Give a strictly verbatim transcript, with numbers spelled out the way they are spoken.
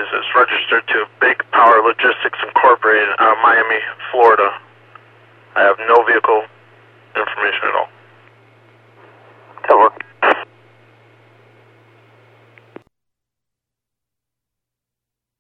is it's registered to Big Power Logistics Incorporated out of Miami, Florida. I have no vehicle information at all.